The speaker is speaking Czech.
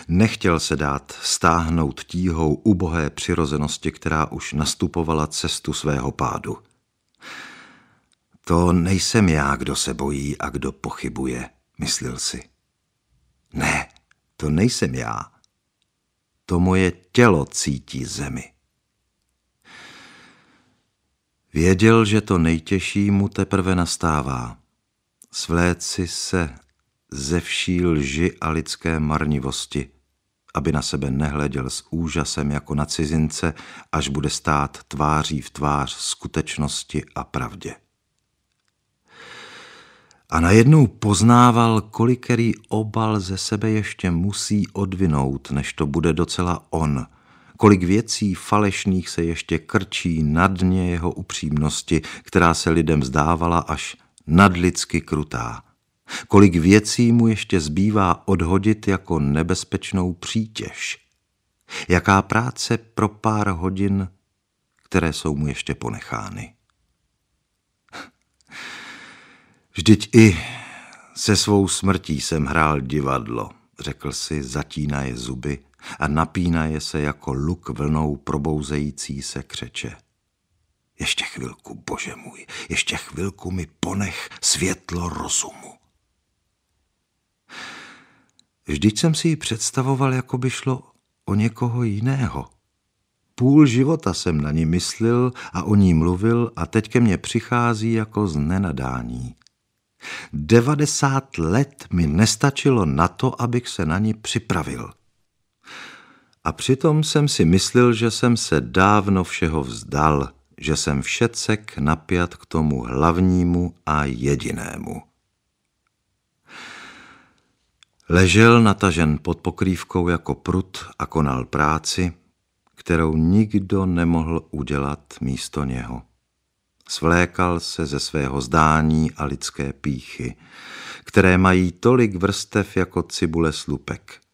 Nechtěl se dát stáhnout tíhou ubohé přirozenosti, která už nastupovala cestu svého pádu. To nejsem já, kdo se bojí a kdo pochybuje, myslil si. Ne, to nejsem já. To moje tělo cítí zemi. Věděl, že to nejtěžší mu teprve nastává. Svléci se ze vší lži a lidské marnivosti, aby na sebe nehleděl s úžasem jako na cizince, až bude stát tváří v tvář skutečnosti a pravdě. A najednou poznával, kolikerý obal ze sebe ještě musí odvinout, než to bude docela on, kolik věcí falešných se ještě krčí na dně jeho upřímnosti, která se lidem zdávala až nadlidsky krutá. Kolik věcí mu ještě zbývá odhodit jako nebezpečnou přítěž. Jaká práce pro pár hodin, které jsou mu ještě ponechány. Vždyť i se svou smrtí jsem hrál divadlo, řekl si, zatínaje zuby a napínaje se jako luk vlnou probouzející se křeče. Ještě chvilku, bože můj, ještě chvilku mi ponech světlo rozumu. Vždyť jsem si ji představoval, jako by šlo o někoho jiného. Půl života jsem na ní myslil a o ní mluvil a teď ke mně přichází jako z nenadání. 90 let mi nestačilo na to, abych se na ní připravil. A přitom jsem si myslel, že jsem se dávno všeho vzdal, že jsem všecek napjat k tomu hlavnímu a jedinému. Ležel natažen pod pokrývkou jako prut a konal práci, kterou nikdo nemohl udělat místo něho. Svlékal se ze svého zdání a lidské pýchy, které mají tolik vrstev jako cibule slupek.